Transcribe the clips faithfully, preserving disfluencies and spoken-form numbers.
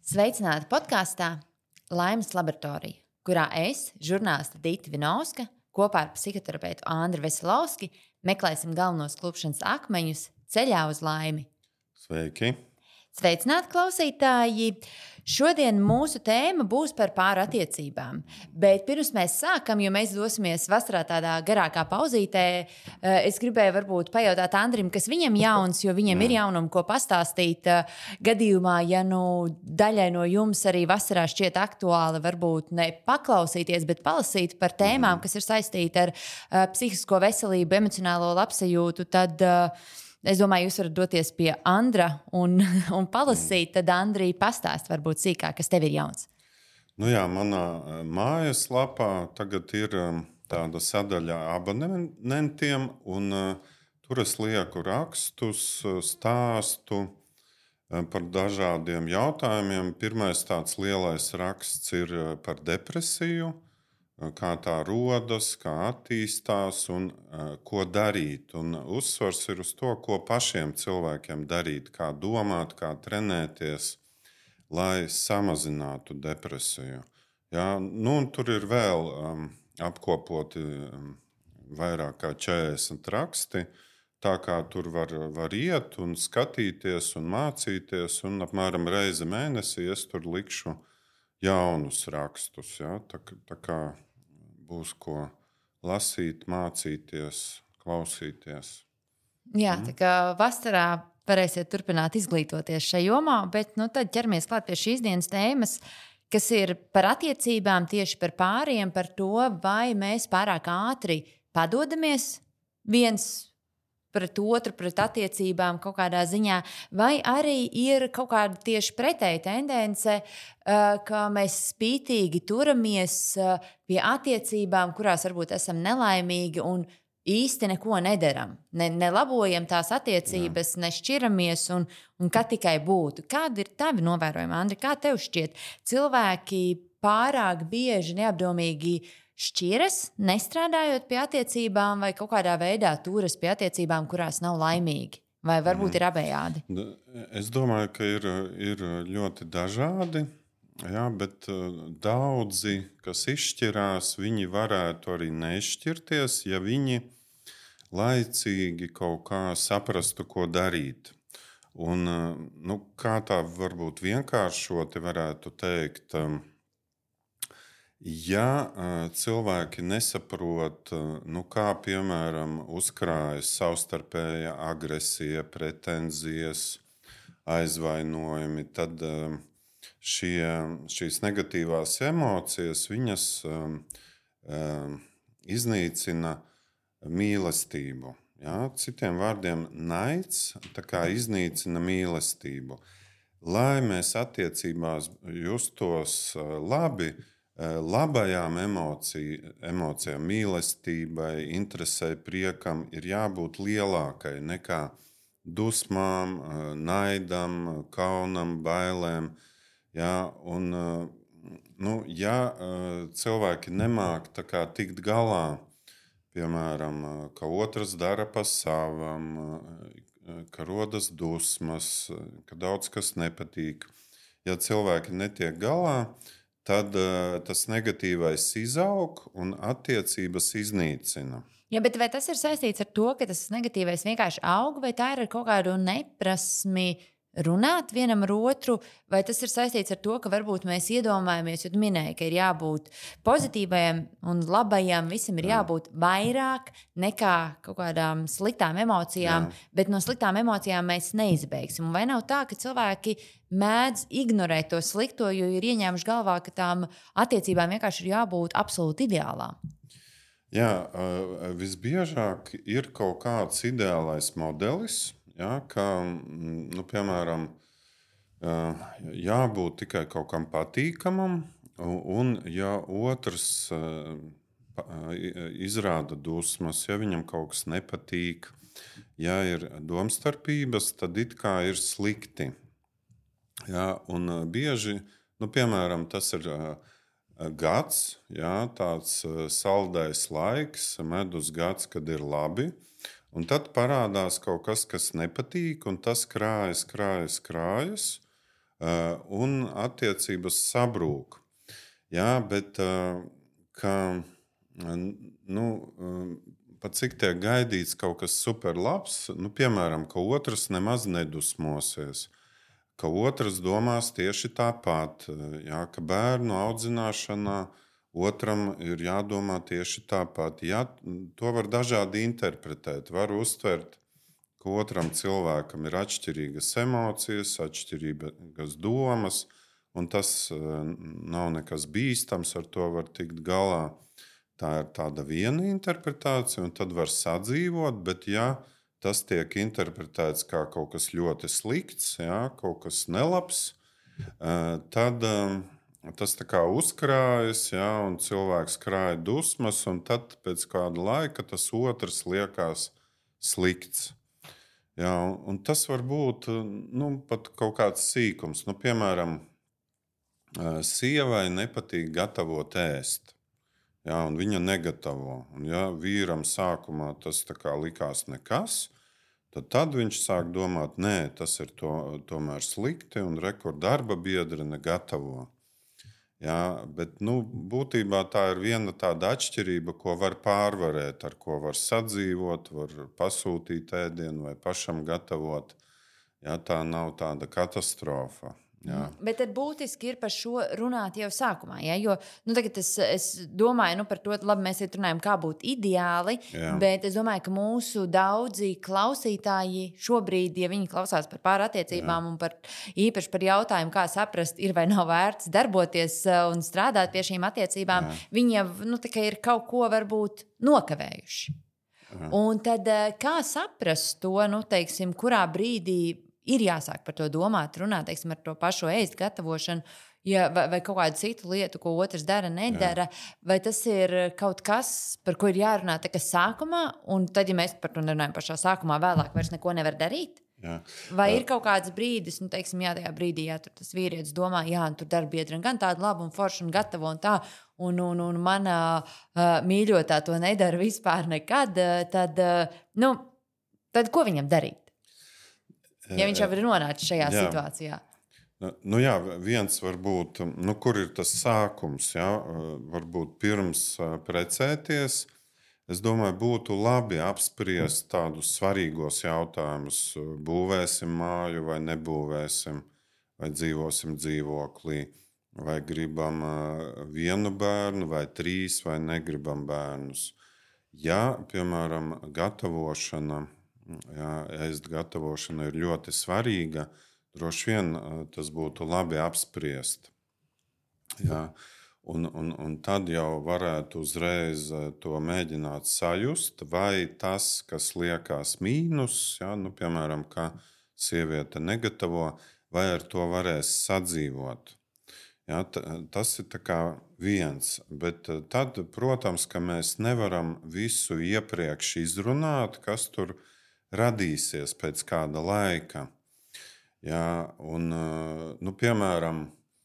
Sveicināti podkāstā Laimes laboratorija, kurā es, žurnāliste Dita Vinovska, kopā ar psihoterapeitu Andru Veselovski meklēsim galvenos klupšanas akmeņus ceļā uz laimi. Sveiki! Sveicināti klausītāji! Šodien mūsu tēma būs par pāru attiecībām. Bet pirms mēs sākam, jo mēs dosimies vasarā tādā garākā pauzītē, es gribēju varbūt pajautāt Andrim, kas viņam jauns, jo viņam ir jaunumi, ko pastāstīt. Gadījumā, ja nu daļai no jums arī vasarā šķiet aktuāli, varbūt ne paklausīties, bet palasīt par tēmām, kas ir saistīti ar psihisko veselību, emocionālo labsajūtu, tad es domāju, jūs varat doties pie Andra un, un palasīt, tad Andrija pastāst varbūt sīkāk, kas tev ir jauns. Nu jā, manā mājaslapā tagad ir tāda sadaļa abonentiem, un tur es lieku rakstus, stāstu par dažādiem jautājumiem. Pirmais tāds lielais raksts ir par depresiju, kā tā rodas, kā attīstās un uh, ko darīt. Un uzsvars ir uz to, ko pašiem cilvēkiem darīt, kā domāt, kā trenēties, lai samazinātu depresiju. Jā, nu, tur ir vēl um, apkopoti um, vairāk kā četrdesmit raksti, tā kā tur var, var iet un skatīties un mācīties, un apmēram reizi mēnesī es tur likšu jaunus rakstus. Jā, tā, tā kā būs ko lasīt, mācīties, klausīties. Jā, tā kā vasarā varēsiet turpināt izglītoties šajā jomā, bet nu, tad ķeramies klāt pie šīs dienas tēmas, kas ir par attiecībām, tieši par pāriem, par to, vai mēs pārāk ātri padodamies viens pret otru, pret attiecībām kaut kādā ziņā, vai arī ir kaut kāda tieši pretēja tendence, ka mēs spītīgi turamies pie attiecībām, kurās varbūt esam nelaimīgi un īsti neko nedaram. Ne, nelabojam tās attiecības, Jā. Nešķiramies un, un kā tikai būtu. Kādi ir tavi novērojumi, Andri? Kā tev šķiet? Cilvēki pārāk bieži neapdomīgi šķiras, nestrādājot pie attiecībām, vai kaut kādā veidā turas pie attiecībām, kurās nav laimīgi? Vai varbūt ir abējādi? Es domāju, ka ir, ir ļoti dažādi, jā, bet daudzi, kas izšķirās, viņi varētu arī nešķirties, ja viņi laicīgi kaut kā saprastu, ko darīt. Un, nu, kā tā varbūt vienkāršoti varētu teikt, ja cilvēki nesaprot, nu, kā piemēram uzkrājas savstarpēja agresija, pretenzijas, aizvainojumi, tad šie, šīs negatīvās emocijas viņas um, um, iznīcina mīlestību. Ja? Citiem vārdiem, naids tā kā iznīcina mīlestību. Lai mēs attiecībās justos labi, labajām emocija, emocijām, mīlestībai, interesei, priekam ir jābūt lielākai nekā dusmām, naidam, kaunam, bailēm. Ja, un, nu, ja cilvēki nemāk tā kā tikt galā, piemēram, ka otrs dara pa savam, ka rodas dusmas, ka daudz kas nepatīk, ja cilvēki netiek galā, tad uh, tas negatīvais izaug un attiecības iznīcina. Ja, bet vai tas ir saistīts ar to, ka tas negatīvais vienkārši aug, vai tā ir ar kaut kādu neprasmi runāt vienam ar otru, vai tas ir saistīts ar to, ka varbūt mēs iedomājamies, jo tu minēji, ka ir jābūt pozitīvajam un labajam, visam ir jābūt vairāk nekā kaut kādām sliktām emocijām, Jā. Bet no sliktām emocijām mēs neizbeigsim. Un vai nav tā, ka cilvēki mēdz ignorēt to slikto, jo ir ieņēmuši galvā, ka tām attiecībām vienkārši ir jābūt absolūti ideālām? Jā, visbiežāk ir kaut kāds ideālais modelis, ja, ka, nu, piemēram, jābūt tikai kaut kam patīkamam, un ja otrs izrāda dusmas, ja viņam kaut kas nepatīk, ja ir domstarpības, tad it kā ir slikti. Ja, un bieži, nu, piemēram, tas ir gads, ja, tāds saldais laiks, medus gads, kad ir labi, un tad parādās kaut kas, kas nepatīk, un tas krājas, krājas, krājas. un attiecības sabrūk. Jā, bet ka, nu, pat cik tiek gaidīts kaut kas superlabs, nu, piemēram, ka otrs nemaz nedusmosies, ka otrs domās tieši tāpat, jā, ka bērnu audzināšanā otram ir jādomā tieši tāpat. Jā, to var dažādi interpretēt, var uztvert, ka otram cilvēkam ir atšķirīgas emocijas, atšķirīgas domas, un tas nav nekas bīstams, ar to var tikt galā. Tā ir tāda viena interpretācija, un tad var sadzīvot, bet ja tas tiek interpretēts kā kaut kas ļoti slikts, jā, kaut kas nelabs, tad tas tā kā uzkrājas, jā, un cilvēks krāja dusmas, un tad pēc kāda laika tas otrs liekas slikts. Jā, un tas var būt nu, pat kaut kāds sīkums. Nu, piemēram, sievai nepatīk gatavot ēst. Jā, un viņa negatavo. Un, ja vīram sākumā tas tā kā likās nekas, tad, tad viņš sāk domāt, nē, tas ir to, tomēr slikti, un rekur darba biedri negatavo. Jā, bet nu, būtībā tā ir viena tāda atšķirība, ko var pārvarēt, ar ko var sadzīvot, var pasūtīt ēdienu vai pašam gatavot. Jā, tā nav tāda katastrofa. Jā. Bet tad būtiski ir par šo runāt jau sākumā. Ja? Jo nu, tagad es, es domāju nu, par to, labi, mēs runājam, kā būtu ideāli, jā. Bet es domāju, ka mūsu daudzi klausītāji šobrīd, ja viņi klausās par pārattiecībām jā. Un par, īpaši par jautājumu, kā saprast, ir vai nav vērts darboties un strādāt pie šīm attiecībām, jā. Viņi jau nu, ir kaut ko varbūt nokavējuši. Jā. Un tad kā saprast to, nu, teiksim, kurā brīdī ir jāsāk par to domāt, runāt, teiksim, ar to pašu ēst gatavošanu, ja, vai, vai kaut kādu citu lietu, ko otrs dara, nedara. Jā. Vai tas ir kaut kas, par ko ir jārunā tā kā sākumā, un tad, ja mēs par to nerunājam pašā sākumā, vēlāk vairs neko nevar darīt? Jā. Vai ir kaut kāds brīdis, nu, teiksim, jā, tajā brīdī, jā, tur tas vīrietis domā, jā, tur darbiedri gan tādu labu un foršu un gatavo un tā, un, un, un mana uh, mīļotā to nedara vispār nekad, tad, uh, nu, tad ko viņam darīt? Ja viņš jau ir nonācis šajā jā. Situācijā. Nu jā, viens var būt, nu, kur ir tas sākums, jā, varbūt pirms precēties. Es domāju, būtu labi apspriest tādus svarīgos jautājumus. Būvēsim māju vai nebūvēsim, vai dzīvosim dzīvoklī, vai gribam vienu bērnu, vai trīs, vai negribam bērnus. Ja, piemēram, gatavošana, jā, ēst gatavošana ir ļoti svarīga, droši vien tas būtu labi apspriest. Jā, un, un, un tad jau varētu uzreiz to mēģināt sajust, vai tas, kas liekas mīnus, jā, nu, piemēram, ka sieviete negatavo, vai ar to varēs sadzīvot. Jā, t- tas ir tā kā viens, bet tad, protams, ka mēs nevaram visu iepriekš izrunāt, kas tur radīsies pēc kāda laika. Jā, un, nu, piemēram,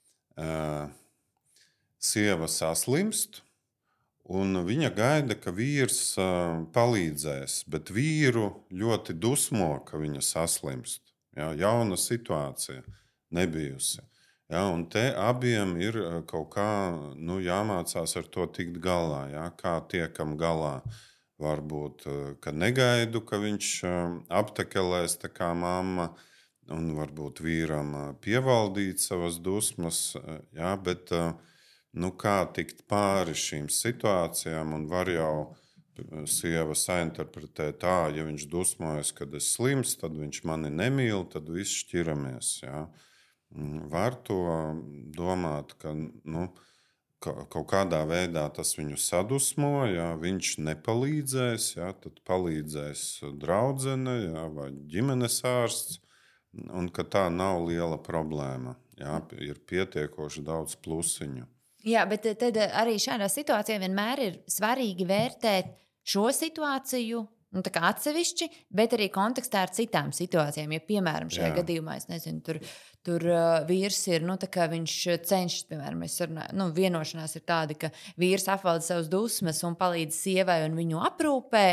sieva saslimst, un viņa gaida, ka vīrs palīdzēs, bet vīru ļoti dusmo, ka viņa saslimst. Jā, jauna situācija nebijusi. Jā, un te abiem ir kaut kā nu, jāmācās ar to tikt galā, jā, kā tiekam galā. Varbūt, ka negaidu, ka viņš aptekelēs tā kā mamma, un varbūt vīram pievaldīt savas dusmas, jā, bet nu, kā tikt pāri šīm situācijām, un var jau sieva sainterpretēt tā, ja viņš dusmojas, kad es slims, tad viņš mani nemīl, tad viss šķiramies, jā. Var to domāt, ka, nu, kaut kādā veidā tas viņu sadusmo, ja viņš nepalīdzēs, ja, tad palīdzēs draudzene, ja, vai ģimenes ārsts, un ka tā nav liela problēma. Ja, ir pietiekoši daudz plusiņu. Jā, bet tad arī šādā situācijā vienmēr ir svarīgi vērtēt šo situāciju nu, tā kā atsevišķi, bet arī kontekstā ar citām situācijām. Ja, piemēram, šajā Jā. gadījumā, es nezinu, tur, tur uh, vīrs ir, nu, tā kā viņš cenšas, piemēram, mēs runājam, nu, vienošanās ir tāda, ka vīrs apvalda savus dusmas un palīdz sievai un viņu aprūpē,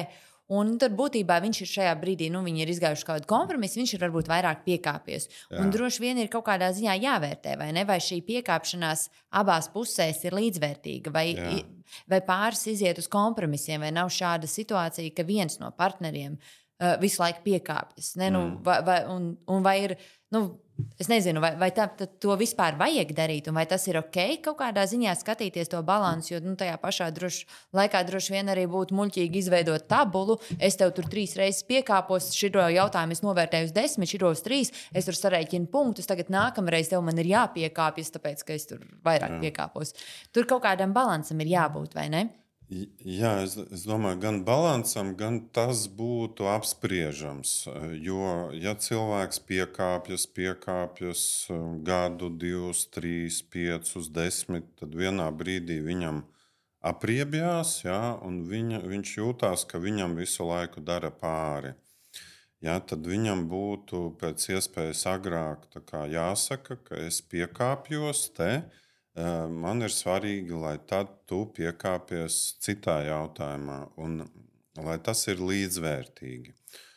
Un tad būtībā viņš ir šajā brīdī, nu, viņi ir izgājuši kaut kādu kompromisu, viņš ir varbūt vairāk piekāpies. Jā. Un droši vien ir kaut kādā ziņā jāvērtē, vai ne? Vai šī piekāpšanās abās pusēs ir līdzvērtīga, vai, vai pāris iziet uz kompromisiem, vai nav šāda situācija, ka viens no partneriem uh, visu laiku piekāpjas. Ne? Nu, mm. vai, vai, un, un vai ir, nu, es nezinu, vai, vai tā, to vispār vajag darīt, un vai tas ir ok kaut kādā ziņā skatīties to balansu, jo nu, tajā pašā droši, laikā droši vien arī būtu muļķīgi izveidot tabulu. Es tev tur trīs reizes piekāpos, šito jautājumu es novērtēju uz desmit, šito uz trīs, es tur sarēķinu punktus, tagad nākamreiz tev man ir jāpiekāpjas, tāpēc, ka es tur vairāk Jā. piekāpos. Tur kaut kādam balansam ir jābūt, vai ne? Jā, es, es domāju, gan balansam, gan tas būtu apspriežams. Jo, ja cilvēks piekāpjas, piekāpjas gadu, divus, trīs, piecus, desmit, tad vienā brīdī viņam apriebjās, jā, un viņa, viņš jūtās, ka viņam visu laiku dara pāri. Jā, tad viņam būtu pēc iespējas agrāk tā kā jāsaka, ka es piekāpjos te. Man ir svarīgi, lai tad tu piekāpies citā jautājumā, un lai tas ir līdzvērtīgi.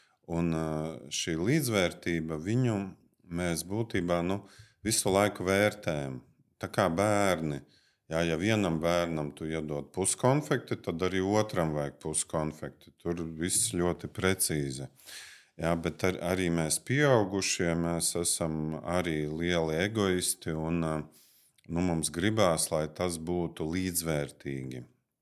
Un šī līdzvērtība viņu mēs būtībā nu, visu laiku vērtējam. Tā kā bērni. Jā, ja vienam bērnam tu iedod puskonfekti, tad arī otram vajag puskonfekti. Tur viss ļoti precīzi. Jā, bet ar, arī mēs pieaugušie, mēs esam arī lieli egoisti un Nu, mums gribās, lai tas būtu līdzvērtīgi.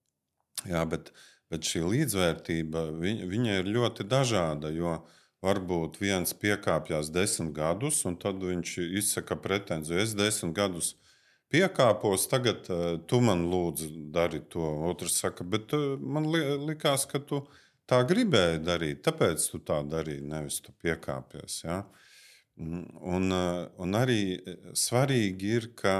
Jā, bet, bet šī līdzvērtība viņa, viņa ir ļoti dažāda, jo varbūt viens piekāpjas desmit gadus, un tad viņš izsaka pretenziju. Es desmit gadus piekāpos, tagad uh, tu man lūdzu dari to. Otrs saka, bet uh, man li- likās, ka tu tā gribēji darīt, tāpēc tu tā darīji, nevis tu piekāpies. Jā. Un, uh, un arī svarīgi ir, ka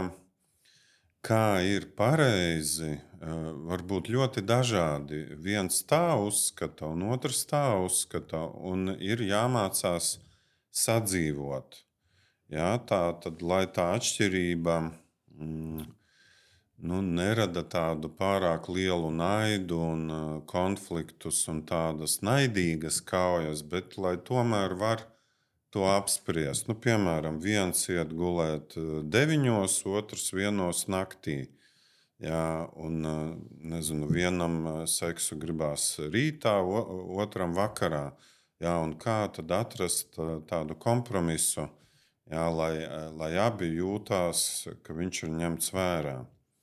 kā ir pareizi, var būt ļoti dažādi. Viens tā uzskata, un otrs tā uzskata, un ir jāmācās sadzīvot. Jā, tā tad, lai tā atšķirība mm, nu, nerada tādu pārāk lielu naidu un konfliktus un tādas naidīgas kaujas, bet lai tomēr var to apspriest. Nu, piemēram, viens iet gulēt deviņos, otrs vienos naktī. Jā, un, nezinu, vienam seksu gribās rītā, otram vakarā. Jā, un kā tad atrast tādu kompromisu, jā, lai, lai abi jūtās, ka viņš ir ņemts vērā.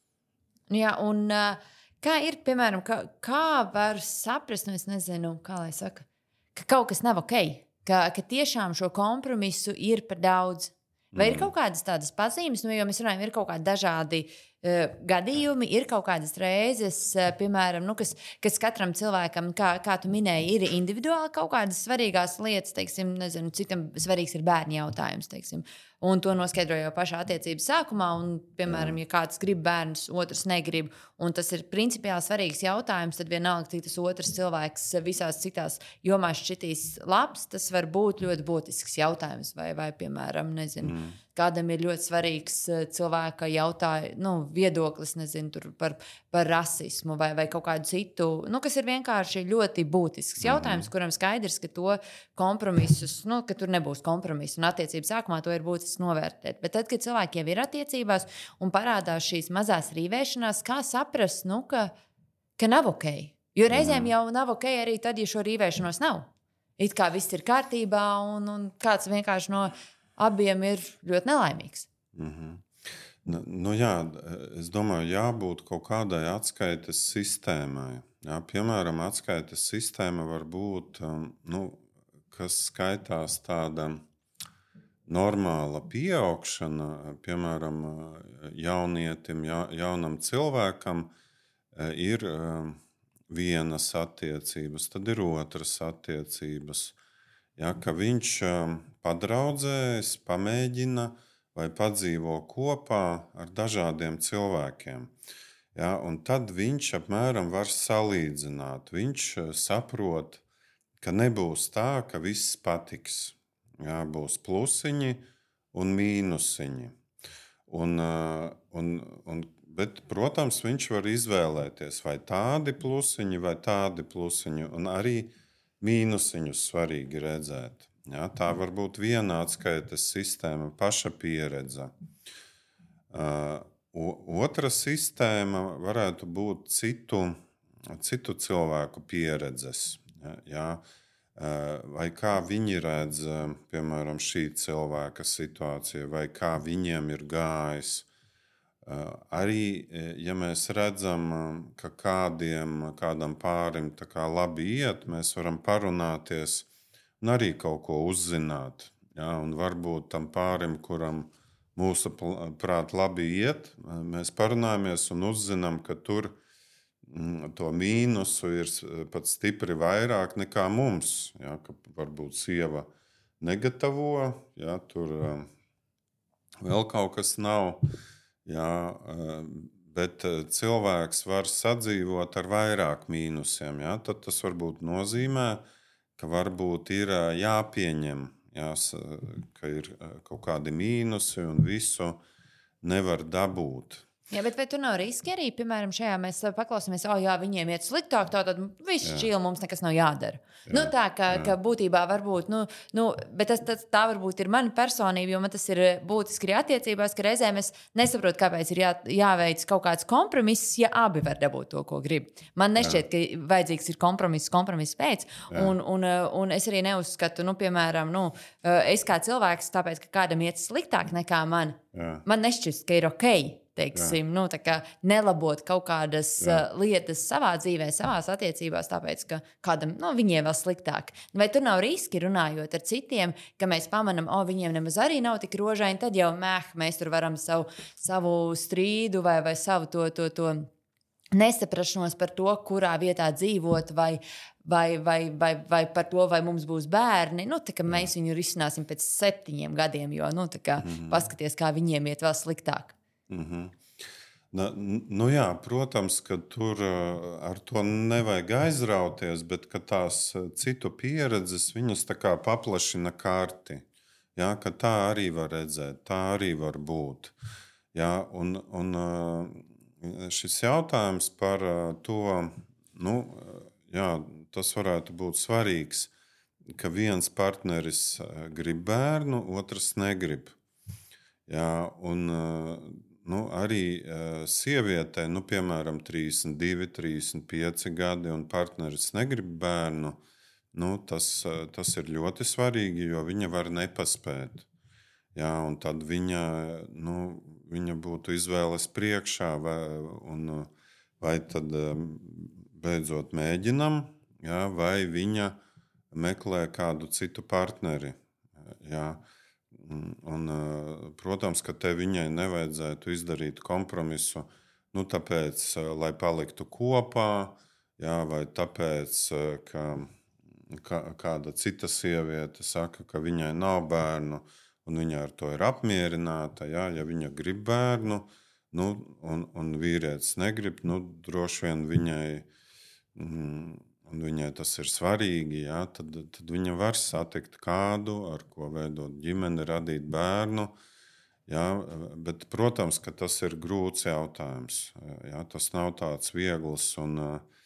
Jā, un kā ir, piemēram, kā, kā var saprast, nu es nezinu, kā lai saka, ka kaut kas nav ok? Ka, ka tiešām šo kompromisu ir par daudz. Vai ir kaut kādas tādas pazīmes, nu, jo mēs runājam, ir kaut kādi dažādi uh, gadījumi, ir kaut kādas reizes, uh, piemēram, nu, kas, kas katram cilvēkam, kā, kā tu minēji, ir individuāli kaut kādas svarīgās lietas, teiksim, nezinu, citam svarīgs ir bērnu jautājums, teiksim. Un to noskaidroju jau pašā attiecības sākumā. Un, piemēram, ja kāds grib bērnus, otrs negrib, un tas ir principiāli svarīgs jautājums, tad vienalga, cik tas otrs cilvēks visās citās jomās šķitīs labs, tas var būt ļoti būtisks jautājums. Vai, vai piemēram, nezinu, mm. kādam ir ļoti svarīgs cilvēka jautājums, nu, viedoklis, nezinu, tur par, par rasismu vai, vai kaut kādu citu, nu, kas ir vienkārši ļoti būtisks jautājums, mm. kuram skaidrs, ka to kompromisus, nu, ka tur nebūs kompromisu, un attiecības sākumā to ir būtiski novērtēt. Bet tad, kad cilvēki jau ir attiecībās un parādās šīs mazās rīvēšanās, kā saprast, nu, ka, ka nav ok. Jo reizēm jau nav ok arī tad, ja šo rīvēšanos nav. It kā viss ir kārtībā un, un kāds vienkārši no abiem ir ļoti nelaimīgs. Mm-hmm. Nu, nu jā, es domāju, jābūt kaut kādai atskaites sistēmai. Jā, piemēram, atskaites sistēma var būt, nu, kas skaitās tāda normāla pieaugšana, piemēram, jaunietim, ja, jaunam cilvēkam ir vienas attiecības, tad ir otras attiecības. Ja, ka viņš padraudzējas, pamēģina vai padzīvo kopā ar dažādiem cilvēkiem. Ja, un tad viņš apmēram var salīdzināt. Viņš saprot, ka nebūs tā, ka viss patiks. Jā, būs plusiņi un mīnusiņi. Un, un, un, bet, protams, viņš var izvēlēties vai tādi plusiņi vai tādi plusiņi. Un arī mīnusiņus svarīgi redzēt. Ja, tā var būt viena atskaites sistēma, paša pieredze. Uh, otra sistēma varētu būt citu, citu cilvēku pieredzes. Ja, ja, uh, vai kā viņi redz, uh, piemēram, šī cilvēka situāciju, vai kā viņiem ir gājis. Uh, arī, ja mēs redzam, ka kādiem, kādam pārim tā kā labi iet, mēs varam parunāties un arī kaut ko uzzināt. Ja? Un varbūt tam pārim, kuram mūsu prāt labi iet, mēs parunājamies un uzzinām, ka tur mm, to mīnusu ir pat stipri vairāk nekā mums. Ja? Ka varbūt sieva negatavo, ja? Tur um, vēl kaut kas nav. Jā, bet cilvēks var sadzīvot ar vairāk mīnusiem. Jā, tad tas varbūt nozīmē, ka varbūt ir jāpieņem, jās, ka ir kaut kādi mīnusi un visu nevar dabūt. Jā, bet vai tur nav riski arī, piemēram, šajā mēs paklausāmies, o, jā, viņiem iet sliktāk, tātad viss čīl, mums nekas nav jādara. Jā, nu, tā, ka, ka būtībā varbūt, nu, nu bet tas, tas, tā varbūt ir mana personība, jo man tas ir būtiski arī attiecībās, ka reizēm es nesaprotu, kāpēc ir jā, jāveic kaut kāds kompromiss, ja abi var dabūt to, ko grib. Man nešķiet, jā. ka vajadzīgs ir kompromiss, kompromiss pēc, un, un, un es arī neuzskatu, nu, piemēram, nu, es kā cilvēks, tāpēc, ka kādam iet sliktāk nekā man, jā. man nešķist, ka ir ok. Teiksim, nu, nelabot kaut kādas Jā. lietas savā dzīvē, savās attiecībās, tāpēc, ka kādam nu, viņiem vēl sliktāk. Vai tur nav riski runājot ar citiem, ka mēs pamanām, o, viņiem nemaz arī nav tik rožaini, tad jau mēh, mēs tur varam savu, savu strīdu vai, vai savu to, to, to nesaprašanos par to, kurā vietā dzīvot, vai, vai, vai, vai, vai par to, vai mums būs bērni. Nu, tā, mēs viņu risināsim pēc septiņiem gadiem, jo nu, tā kā, mm-hmm. paskaties, kā viņiem iet vēl sliktāk. Mm-hmm. Na, nu jā, protams, ka tur ar to nevajag aizrauties, bet tās citu pieredzes viņas tā kā paplašina karti. Ja, ka tā arī var redzēt, tā arī var būt. Ja, un, un šis jautājums par to, nu, jā, tas varētu būt svarīgs, ka viens partneris grib bērnu, otrs negrib. Ja, un Nu, arī uh, sievietē, nu, piemēram, trīsdesmit divi, trīsdesmit pieci gadi un partneris negrib bērnu, nu, tas, uh, tas ir ļoti svarīgi, jo viņa var nepaspēt. Jā, un tad viņa, nu, viņa būtu izvēles priekšā, vai, un, vai tad um, beidzot mēģinam, jā, vai viņa meklē kādu citu partneri. Jā. Un, protams, ka te viņai nevajadzētu izdarīt kompromisu, nu, tāpēc, lai paliktu kopā, jā, vai tāpēc, ka, ka kāda cita sieviete saka, ka viņai nav bērnu, un viņa ar to ir apmierināta. Jā, ja viņa grib bērnu, nu, un, un vīrietis negrib, nu, droši vien viņai... Mm, un viņai tas ir svarīgi, jā, tad, tad viņa var satikt kādu, ar ko veidot ģimeni, radīt bērnu. Jā, bet, protams, ka tas ir grūts jautājums. Jā, tas nav tāds viegls. Un,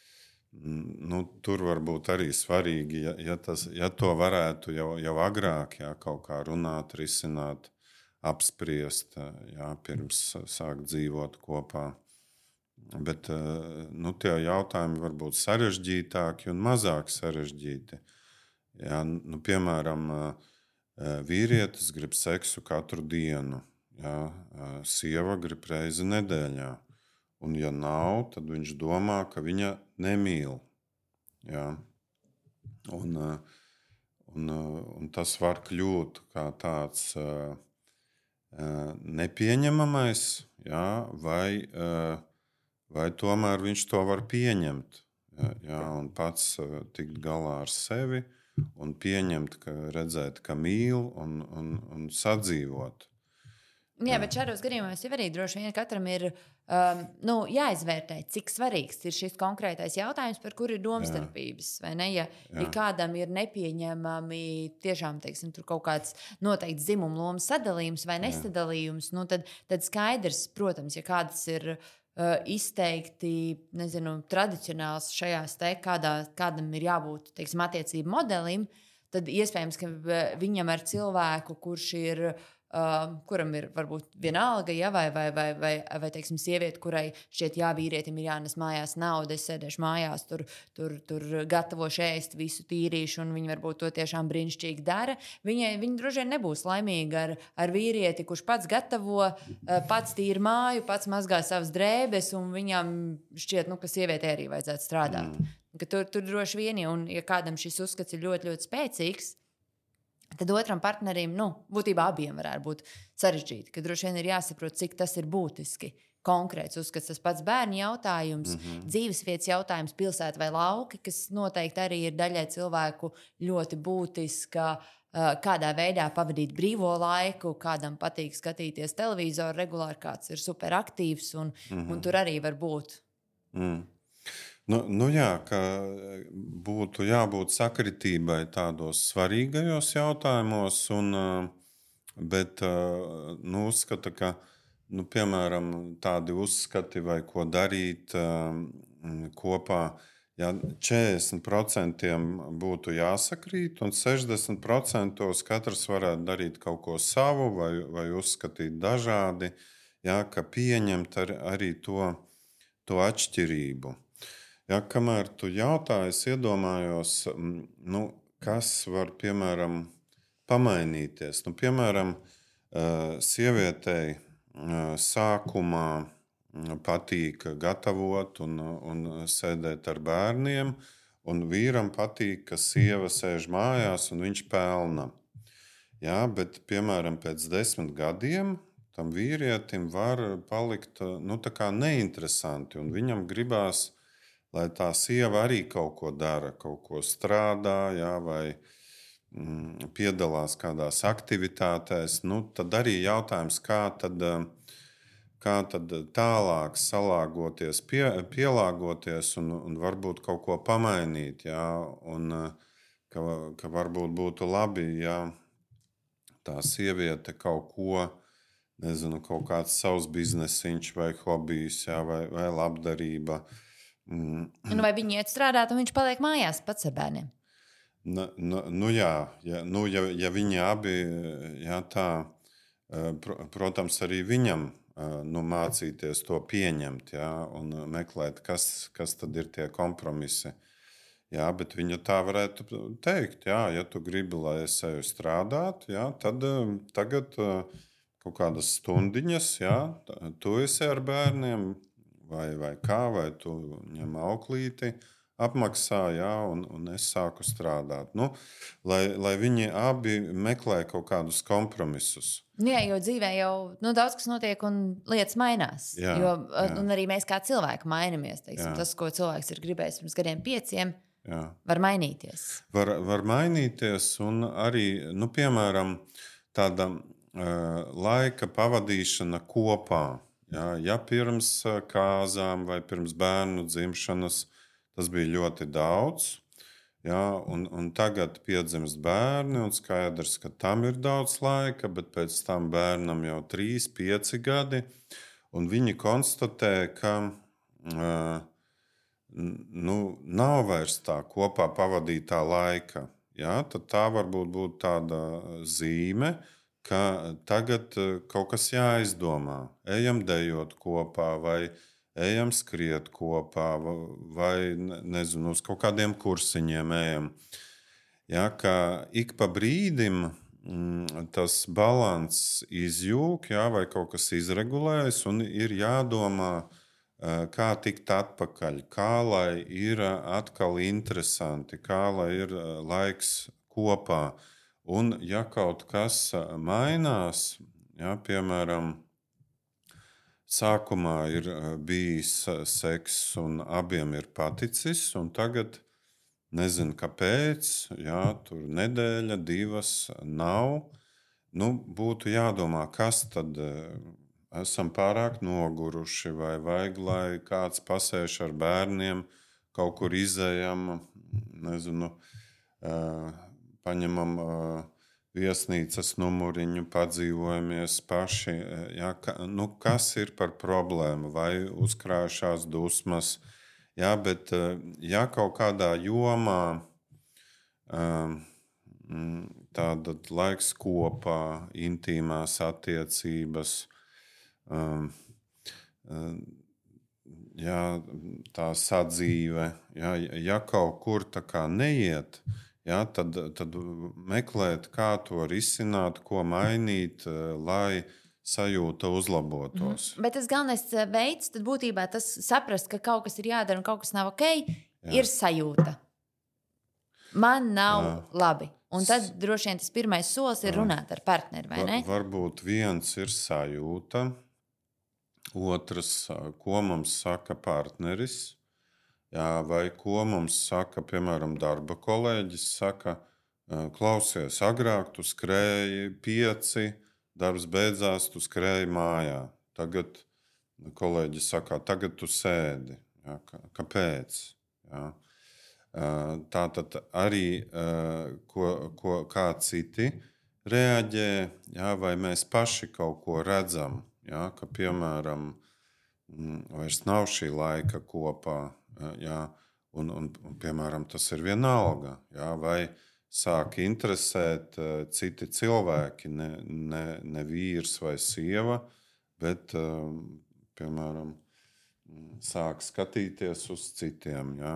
nu, tur var būt arī svarīgi, ja, ja, tas, ja to varētu jau, jau agrāk jā, kaut kā runāt, risināt, apspriest, jā, pirms sākt dzīvot kopā. Bet nu, tie jautājumi var būt sarežģītāki un mazāk sarežģīti. Jā, nu, piemēram, vīrietis grib seksu katru dienu, jā, sieva grib reizi nedēļā. Un, ja nav, tad viņš domā, ka viņa nemīl. Jā. Un, un, un tas var kļūt kā tāds nepieņemamais, jā, vai Vai tomēr viņš to var pieņemt, jā, un pats tikt galā ar sevi un pieņemt, ka redzēt, ka mīl un, un, un sadzīvot. Jā, bet šādos gadījumos jau arī droši vien katram ir um, nu, jāizvērtē, cik svarīgs ir šis konkrētais jautājums, par kuru ir domstarpības. Vai ne? Ja, ja kādam ir nepieņemami tiešām teiksim, tur kaut kāds noteikts dzimuma lomas sadalījums vai nesadalījums, nu, tad, tad skaidrs, protams, ja kāds ir uh, izteikti, nezinu, tradicionāls šajās te, kādā, kādam ir jābūt, teiksim, attiecību modelim, tad iespējams, ka viņam ar cilvēku, kurš ir, uh, kuram ir varbūt vienalga, ja, vai, vai, vai, vai, vai teiksim, sieviete, kurai šķiet, jā, vīrietim ir jānes mājās nauda, es sēdēšu mājās, tur, tur, tur gatavošu ēst, visu tīrīšu, un viņi varbūt to tiešām brīnišķīgi dara. Viņai, viņa droši vien nebūs laimīga ar, ar vīrieti, kurš pats gatavo, pats tīra māju, pats mazgā savas drēbes, un viņam šķiet, nu, ka sievietei arī vajadzētu strādāt. Mm. Ka tur, tur droši vien, un ja kādam šis uzskats ir ļoti, ļoti spēcīgs, tad otram partnerim, nu, būtībā abiem varētu būt sarežģīti, ka droši vien ir jāsaprot, cik tas ir būtiski. Konkrēts uzskats, tas pats bērnu jautājums, mm-hmm. dzīvesvietas jautājums, pilsēta vai lauki, kas noteikti arī ir daļai cilvēku ļoti būtiska, kādā veidā pavadīt brīvo laiku, kādam patīk skatīties televizoru regulāri, kāds ir superaktīvs, un, mm-hmm. un tur arī var būt. Mm. Nu, nu jā, ka būtu jābūt sakritībai tādos svarīgajos jautājumos, un, bet nu, uzskata, ka, nu, piemēram, tādi uzskati vai ko darīt kopā, ja četrdesmit procenti būtu jāsakrīt, un sešdesmit procenti katrs varētu darīt kaut ko savu vai, vai uzskatīt dažādi, ja, ka pieņemt ar, arī to, to atšķirību. Ja, kamēr tu jautāji, es iedomājos, nu, kas var, piemēram, pamainīties. Nu, piemēram, sievietei sākumā patīk gatavot un, un sēdēt ar bērniem, un vīram patīk, ka sieva sēž mājās un viņš pelna. Ja, bet, piemēram, pēc desmit gadiem tam vīrietim var palikt, nu, tā kā neinteresanti, un viņam gribās, lai tā sieva arī kaut ko dara, kaut ko strādā, jā, vai mm, piedalās kādās aktivitātēs. Nu, tad arī jautājums, kā tad, kā tad tālāk salāgoties, pie, pielāgoties un, un varbūt kaut ko pamainīt. Jā, un ka, ka varbūt būtu labi, ja tā sieviete kaut ko, nezinu, kaut kāds savs biznesiņš vai hobijs, jā, vai, vai labdarība. Mm. Nu, vai viņi iet strādāt, un viņš paliek mājās pats ar bērniem? Nu, nu, nu jā, ja, nu, ja, ja viņi abi, jā, tā, protams, arī viņam nu, mācīties to pieņemt, jā, un meklēt, kas, kas tad ir tie kompromisi. Jā, bet viņa tā varētu teikt, jā, ja tu gribi, lai es eju strādāt, jā, tad tagad kaut kādas stundiņas, jā, tu esi ar bērniem, Vai, vai kā, vai tu ņem auklīti, apmaksā, jā, un, un es sāku strādāt. Nu, lai, lai viņi abi meklē kaut kādus kompromisus. Jā, jo dzīvē jau nu, daudz kas notiek un lietas mainās. Jā, jo, jā. Un arī mēs kā cilvēki mainamies. Teiksim, tas, ko cilvēks ir gribējis pirms gadiem pieciem, jā. Var mainīties. Var, var mainīties, un arī, nu, piemēram, tāda uh, laika pavadīšana kopā. Ja, ja pirms kāzām vai pirms bērnu dzimšanas tas bija ļoti daudz, ja, un, un tagad piedzimst bērni, un skaidrs, ka tam ir daudz laika, bet pēc tam bērnam jau trīs, pieci gadi, un viņi konstatē, ka uh, nu, nav vairs tā kopā pavadītā laika. Ja, tad tā varbūt būtu tāda zīme, ka tagad kaut kas jāizdomā. Ejam dejot kopā, vai ejam skriet kopā, vai nezinu, uz kaut kādiem kursiņiem ejam. Ja, ka ik pa brīdim mm, tas balanss izjūg, ja, vai kaut kas izregulējas, un ir jādomā, kā tikt atpakaļ, kā lai ir atkal interesanti, kā lai ir laiks kopā. Un, ja kaut kas mainās, ja, piemēram, sākumā ir bijis seks un abiem ir paticis, un tagad nezinu, kāpēc, ja, tur nedēļa, divas nav, nu, būtu jādomā, kas tad esam pārāk noguruši, vai vajag, lai kāds pasēž ar bērniem, kaut kur izejam, nezinu, uh, paņemam uh, viesnīcas numuriņu, padzīvojamies paši. Jā, ka, nu, kas ir par problēmu, vai uzkrājušās dusmas. Jā, bet ja kaut kādā jomā tāda laiks kopā, intīmās attiecības, jā, tā sadzīve, jā, ja kaut kur tā kā neiet, jā, tad, tad meklēt, kā to risināt, ko mainīt, lai sajūta uzlabotos. Mm. Bet tas galvenais veids, tad būtībā tas saprast, ka kaut kas ir jādara un kaut kas nav ok, jā. Ir sajūta. Man nav jā. Labi. Un tad droši vien tas pirmais solis ir runāt ar partneri, vai ne? Var, varbūt viens ir sajūta, otrs, ko mums saka partneris, jā, vai ko mums saka, piemēram, darba kolēģis, saka, klausies, agrāk tu skrēji pieci, darbs beidzās, tu skrēji mājā. Tagad kolēģis saka, tagad tu sēdi. Jā, kāpēc? Jā. Tātad arī, ko, ko, kā citi reaģē, jā, vai mēs paši kaut ko redzam, jā, ka, piemēram, vairs nav šī laika kopā, jā, un, un, un, piemēram, tas ir vienalga, jā, vai sāk interesēt citi cilvēki, ne, ne, ne vīrs vai sieva, bet, piemēram, sāk skatīties uz citiem, jā,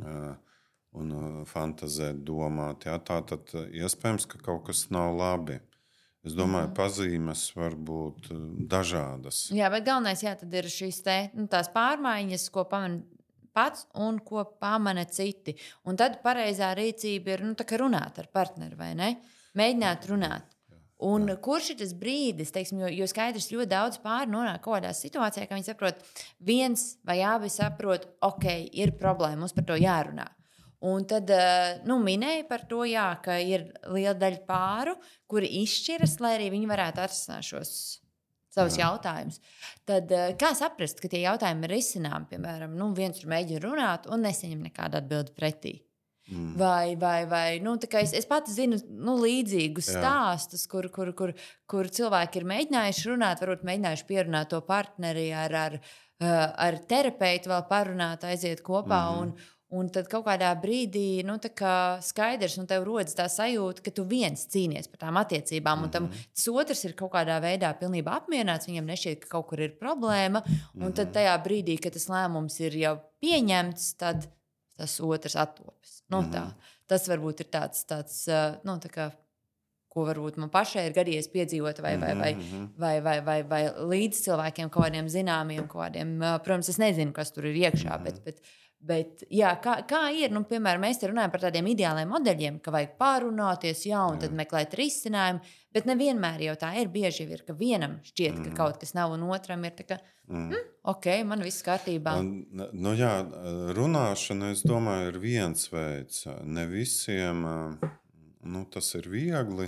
un fantazēt, domāt. Jā, tā tad iespējams, ka kaut kas nav labi. Es domāju, pazīmes var būt dažādas. Jā, bet galvenais jā, tad ir šīs te, nu, tās pārmaiņas, ko pamana pats un ko pamana citi. Un tad pareizā rīcība ir nu, runāt ar partneri, vai ne? Mēģināt runāt. Un jā. Kurš ir tas brīdis, teiksim, jo, jo skaidrs ļoti daudz pāri nonāk kaut kādā situācijā, ka viņi saprot, viens vai abi saprot, ok, ir problēma, mums par to jārunā. Un tad nu, minēja par to, jā, ka ir liela daļa pāru, kuri izšķiras, lai arī viņi varētu atrisināt šos savus jā. Jautājumus. Tad kā saprast, ka tie jautājumi ir risināmi? Piemēram, nu, viens tur mēģina runāt un nesaņem nekādu atbildi pretī. Mm. Vai, vai, vai nu, es, es pati zinu nu, līdzīgus jā. Stāstus, kur, kur, kur, kur cilvēki ir mēģinājuši runāt, varbūt mēģinājuši pierunāt to partneri ar, ar, ar terapeitu, vēl parunāt, aiziet kopā. Mm. Un, Un tad kaut kādā brīdī nu, kā skaidrs, un tev rodas tā sajūta, ka tu viens cīnies par tām attiecībām, un tam, tas otrs ir kaut kādā veidā pilnībā apmierināts, viņam nešķiet, ka kaut kur ir problēma. Un tad tajā brīdī, kad tas lēmums ir jau pieņemts, tad tas otrs attopas. Nu, tā. Tas varbūt ir tāds, tāds nu, tā kā, ko varbūt man pašai ir gadījies piedzīvot, vai, vai, vai, vai, vai, vai, vai līdz cilvēkiem, kaut kādiem zināmiem, kaut kādiem, protams, es nezinu, kas tur ir iekšā, bet. bet Bet, jā, kā, kā ir, nu, piemēram, mēs te runājam par tādiem ideāliem modeļiem, ka vajag pārunāties, jā, un tad meklēt risinājumu, bet nevienmēr jau tā ir. Bieži ir, ka vienam šķiet, ka kaut kas nav, un otram ir tā, ka, mm, ok, man viss kārtībā. Nu, jā, runāšana, es domāju, ir viens veids. Ne visiem nu, tas ir viegli,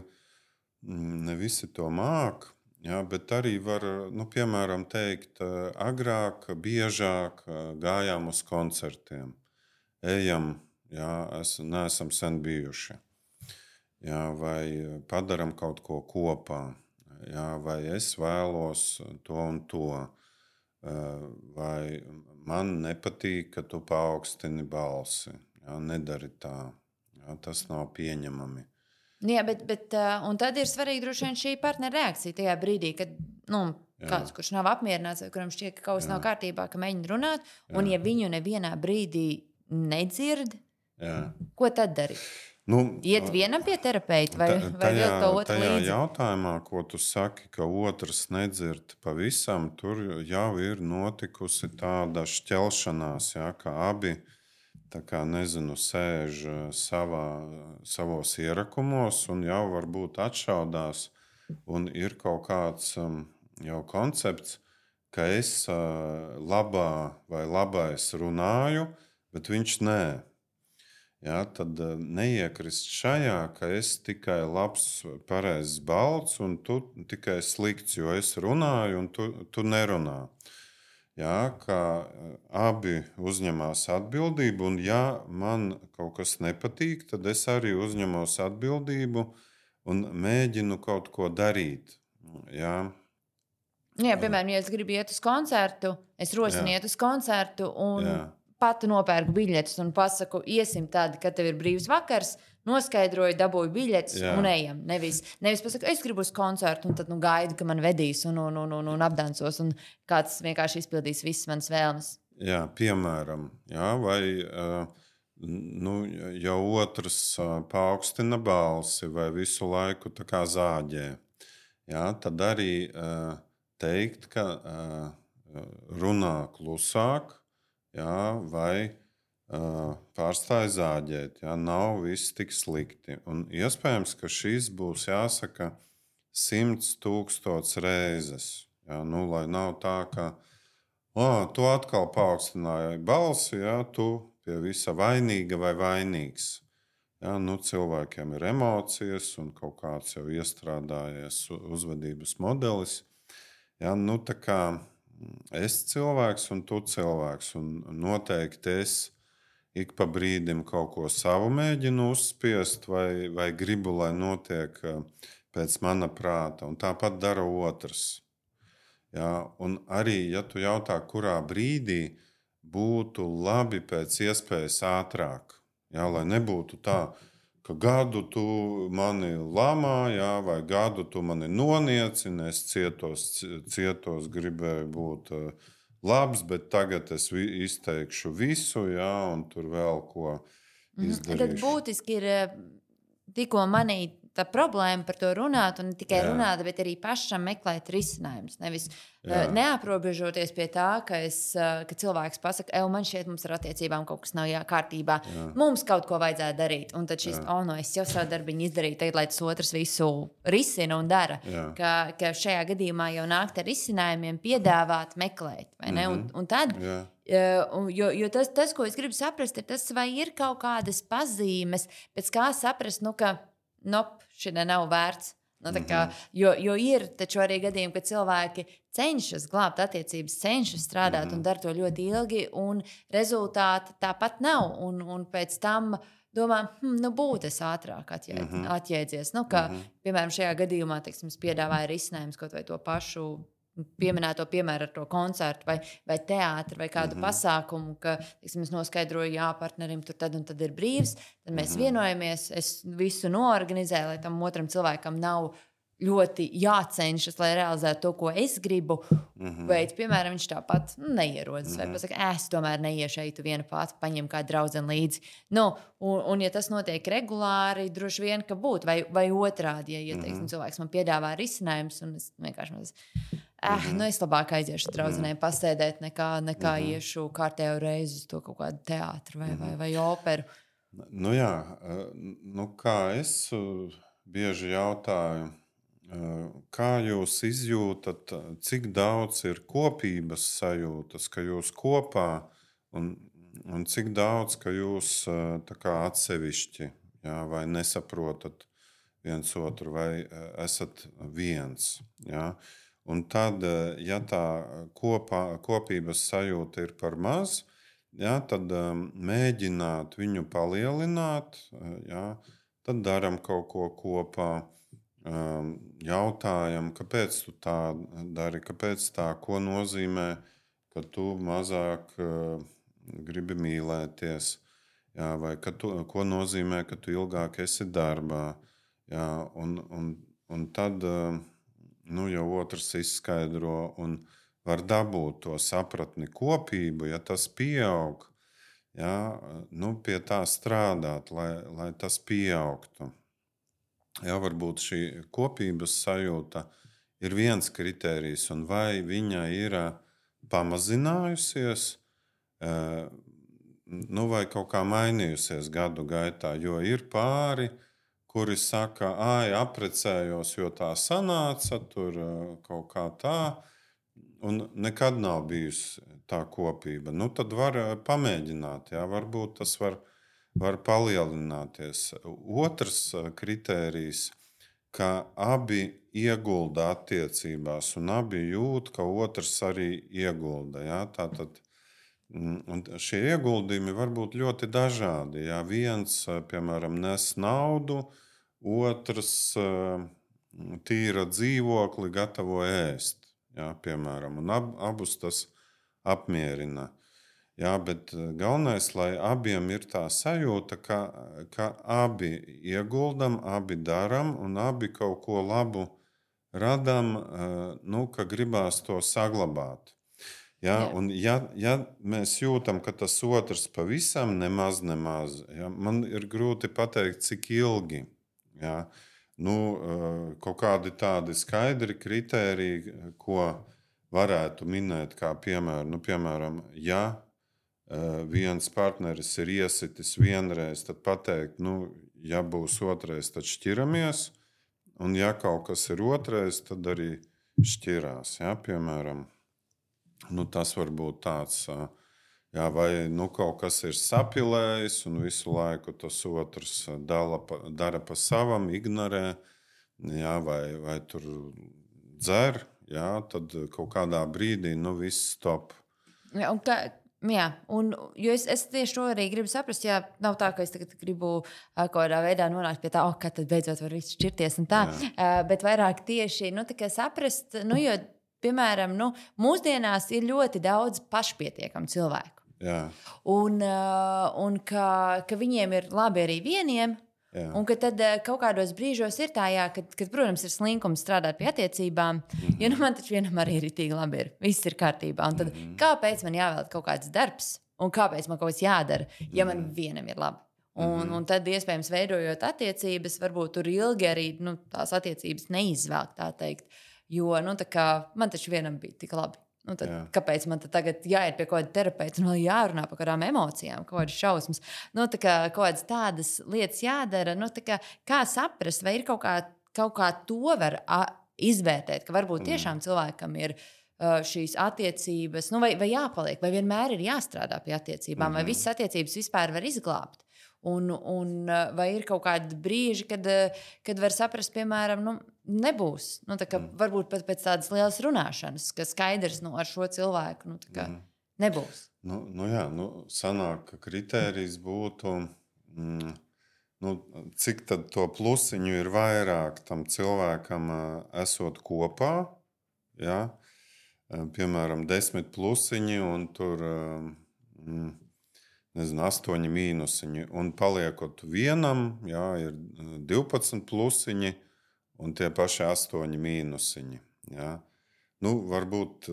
ne visi to māk. Jā, bet arī var, nu, piemēram, teikt, agrāk, biežāk gājām uz koncertiem. Ejam, jā, es, neesam sen bijuši. Jā, vai padaram kaut ko kopā. Jā, vai es vēlos to un to. Vai man nepatīk, ka tu paaugstini balsi. Jā, nedari tā. Jā, tas nav pieņemami. Jā, bet, bet, un tad ir svarīgi droši vien šī partnera reakcija tajā brīdī, kad nu, kāds, kurš nav apmierināts, vai kuram šķiet, ka kaut kas nav kārtībā, ka mēģina runāt, un jā. Ja viņu nevienā brīdī nedzird, jā. Ko tad darīt? Nu, Iet vienam pie terapeita vai, tajā, vai vēl to otru tajā līdzi? Jautājumā, ko tu saki, ka otrs nedzird pavisam, tur jau ir notikusi tāda šķelšanās, jā, ka abi tā kā, nezinu, sēž savā, savos ierakumos un jau varbūt atšaudās. Un ir kaut kāds um, jau koncepts, ka es uh, labā vai labais runāju, bet viņš nē. Jā, tad uh, neiekrist šajā, ka es tikai labs, pareizs balts un tu tikai slikts, jo es runāju un tu, tu nerunā. Jā, ka abi uzņemās atbildību, un ja man kaut kas nepatīk, tad es arī uzņemos atbildību un mēģinu kaut ko darīt. Jā. Jā, piemēram, ja es gribu iet uz koncertu, es rosinu Jā. iet uz koncertu un Jā. pati nopērku biļetes un pasaku, iesim tad, kad tev ir brīvs vakars, noskaidroju, dabūju biļetes Jā. un ejam. Nevis, nevis pasaku, es gribu uz koncertu un tad nu, gaidu, ka man vedīs un, un, un, un, un apdansos un kāds vienkārši izpildīs visas manas vēlmes. Jā, piemēram, jā, vai uh, nu, ja otrs uh, paaugstina balsi vai visu laiku tā kā zāģē, jā, tad arī uh, teikt, ka uh, runā klusāk, jā, vai uh, pārstāj zāģēt. Jā, nav viss tik slikti. Un iespējams, ka šis būs jāsaka simts tūkstots reizes. Jā, nu, lai nav tā, ka oh, tu atkal paaugstināji balsi, ja tu pie visa vainīga vai vainīgs. Ja, nu, cilvēkiem ir emocijas un kaut kāds jau iestrādājies uzvedības modelis. Ja, nu, tā kā es cilvēks un tu cilvēks, un noteikti es ik pa brīdim kaut ko savu mēģinu uzspiest vai, vai gribu, lai notiek pēc mana prāta, un tāpat dara otrs. Jā, un arī, ja tu jautā, kurā brīdī būtu labi pēc iespējas ātrāk, jā, lai nebūtu tā, ka gadu tu mani lamā, jā, vai gadu tu mani noniecini, es cietos, cietos gribēju būt labs, bet tagad es izteikšu visu, jā, un tur vēl ko izdarīšu. Tad būtiski ir tikko manīt tā problēma par to runāt, un ne tikai jā. runāt, bet arī pašam meklēt risinājumus. Nevis jā. neaprobežoties pie tā, ka, es, ka cilvēks pasaka, ej, man šķiet, mums ar attiecībām kaut kas nav jā, kārtībā. Jā. Mums kaut ko vajadzētu darīt. Un tad šis, oh, no, es jau savu darbiņu izdarīju, tagad, lai tas otrs visu risina un dara. Ka, ka šajā gadījumā jau nākt ar risinājumiem, piedāvāt, meklēt. Vai ne? Mm-hmm. un, un tad, uh, jo, jo tas, tas, ko es gribu saprast, ir tas, vai ir kaut kādas pazīmes, pēc kā saprast, nu, ka Nop, šī nav vērts. Nu, kā, jo, jo ir taču arī gadījumi, kad cilvēki cenšas glābt attiecības, cenšas strādāt mm-hmm. un dara to ļoti ilgi, un rezultāti tāpat nav. Un, un pēc tam domā, hm, nu būtu es ātrāk atjēd, mm-hmm. atjēdzies. Nu, kā, mm-hmm. Piemēram, šajā gadījumā teiksim, es piedāvāju risinājumus kaut vai to pašu. Pieminēto piemēru ar to koncertu vai, vai teātri vai kādu mm-hmm. pasākumu, ka teiksim, es noskaidroju, jā, partnerim tur tad un tad ir brīvs, tad mēs mm-hmm. vienojamies, es visu noorganizēju, lai tam otram cilvēkam nav ļoti jācenšas, lai realizētu to, ko es gribu, mm-hmm. bet, piemēram, viņš tāpat neierodas mm-hmm. vai pasaka, es tomēr neiešu tu vienu pati, paņem kādu draudzeni līdzi. Nu, un, un ja tas notiek regulāri, droši vien, ka būtu, vai, vai otrādi, ja, ja teiksim, mm-hmm. cilvēks man piedāvā risinājumus, un es vienkārši mēs, eh, mm-hmm. nu, es labāk aiziešu draudzenēm mm-hmm. pasēdēt, nekā, nekā mm-hmm. iešu kārtējo reizi uz to kaut kādu teātru vai, mm-hmm. vai, vai operu. Nu jā, nu kā es bieži jautāju, kā jūs izjūtat, cik daudz ir kopības sajūtas, ka jūs kopā, un, un cik daudz, ka jūs tā kā atsevišķi, jā, vai nesaprotat viens otru, vai esat viens. Jā. Un tad, ja tā kopā, kopības sajūta ir par maz, jā, tad mēģināt viņu palielināt, jā, tad daram kaut ko kopā. Jautājam, kāpēc tu tā dari, kāpēc tā, ko nozīmē, ka tu mazāk uh, gribi mīlēties, jā, vai ka tu, ko nozīmē, ka tu ilgāk esi darbā. Jā, un, un, un tad uh, nu, jau otrs izskaidro un var dabūt to sapratni kopību, ja tas pieaug, jā, nu, pie tā strādāt, lai, lai tas pieaugtu. Jā, varbūt šī kopības sajūta ir viens kritērijs, un vai viņa ir pamazinājusies, nu, vai kaut kā mainījusies gadu gaitā. Jo ir pāri, kuri saka, ai, apprecējos, jo tā sanāca, tur kaut kā tā, un nekad nav bijusi tā kopība. Nu, tad var pamēģināt, jā, varbūt tas var. var palielināties. Otrs kritērijs, ka abi iegulda attiecībās un abi jūt, ka otrs arī iegulda. Ja? Tātad, un šie ieguldījumi var būt ļoti dažādi. Ja? Viens, piemēram, nes naudu otrs tīra dzīvokli gatavo ēst, jā, piemēram, un ab, abus tas apmierina. Jā, bet galvenais, lai abiem ir tā sajūta, ka, ka abi ieguldam, abi daram un abi kaut ko labu radam, nu, ka gribās to saglabāt. Ja, Jā. un ja, ja mēs jūtam, ka tas otrs pavisam nemaz, nemaz, ja, man ir grūti pateikt, cik ilgi. Ja. Nu, kaut kādi tādi skaidri kritēriji, ko varētu minēt, kā piemēru. Nu, piemēram, ja viens partneris ir iesitis vienreiz, tad pateikt, nu, ja būs otrais, tad šķiramies, un ja kaut kas ir otrais, tad arī šķirās, ja, piemēram. Nu, tas var būt tāds, jā, vai nu, kaut kas ir sapilējis, un visu laiku tas otrs dala, dara pa savam, ignorē, jā, vai, vai tur dzer, jā, tad kaut kādā brīdī nu, viss stop. Ja, un kā, jā, un, jo es, es tieši to arī gribu saprast. Jā, nav tā, ka es tagad gribu kaut kādā veidā nonākt pie tā, oh, kad tad beidzot var viss šķirties un tā, jā. Bet vairāk tieši nu, saprast, nu, jo piemēram, nu, mūsdienās ir ļoti daudz pašpietiekamu cilvēku. Jā. Un, un ka, ka viņiem ir labi arī vieniem. Jā. Un ka tad kaut kādos brīžos ir tā, jā, kad, kad, protams, ir slinkums strādāt pie attiecībām. Mm-hmm. Jo nu, man taču vienam arī ir ritīgi labi, ir. Viss ir kārtībā. Un tad mm-hmm. kāpēc man jāvēl kaut kāds darbs? Un kāpēc man kaut kas jādara, ja man vienam ir labi? Un, mm-hmm. un tad, iespējams, veidojot attiecības, varbūt tur ilgi arī nu, tās attiecības neizvēlkt, tā teikt. Jo nu, kā, man taču vienam bija tik labi. Nu, tad, kāpēc man tagad jāiet pie kaut kāda terapeita un vēl jārunā par kādām emocijām, kaut kādas šausmas? Nu, tā kā, kaut kādas tādas lietas jādara. Nu, kā, kā saprast, vai ir kaut kā, kaut kā to var a, izvērtēt, ka varbūt tiešām cilvēkam ir uh, šīs attiecības, nu, vai, vai jāpaliek, vai vienmēr ir jāstrādā pie attiecībām, mm-hmm. vai visas attiecības vispār var izglābt. Un, un vai ir kaut kādi brīži, kad, kad var saprast, piemēram, nu, nebūs. Nu, tā kā, mm. Varbūt pat pēc tādas lielas runāšanas, ka skaidrs nu, ar šo cilvēku nu, mm. nebūs. Nu, nu jā, nu, sanāk, ka kritērijs būtu, mm, nu, cik tad to plusiņu ir vairāk tam cilvēkam esot kopā. Ja? Piemēram, desmit plusiņi un tur... Mm, Nezinu, astoņi mīnusiņi, un paliekot vienam, jā, ir divpadsmit plusiņi, un tie paši astoņi mīnusiņi. Jā. Nu, varbūt,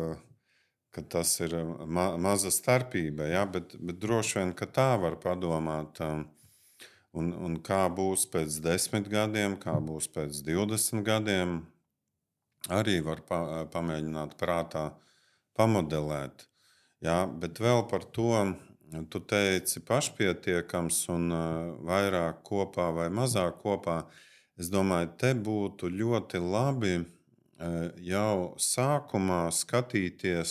ka tas ir ma maza starpība, jā, bet, bet droši vien, ka tā var padomāt, un, un kā būs pēc desmit gadiem, kā būs pēc divdesmit gadiem, arī var pa, pamēģināt prātā pamodelēt. Jā, bet vēl par to, tu teici pašpietiekams un vairāk kopā vai mazāk kopā. Es domāju, te būtu ļoti labi jau sākumā skatīties,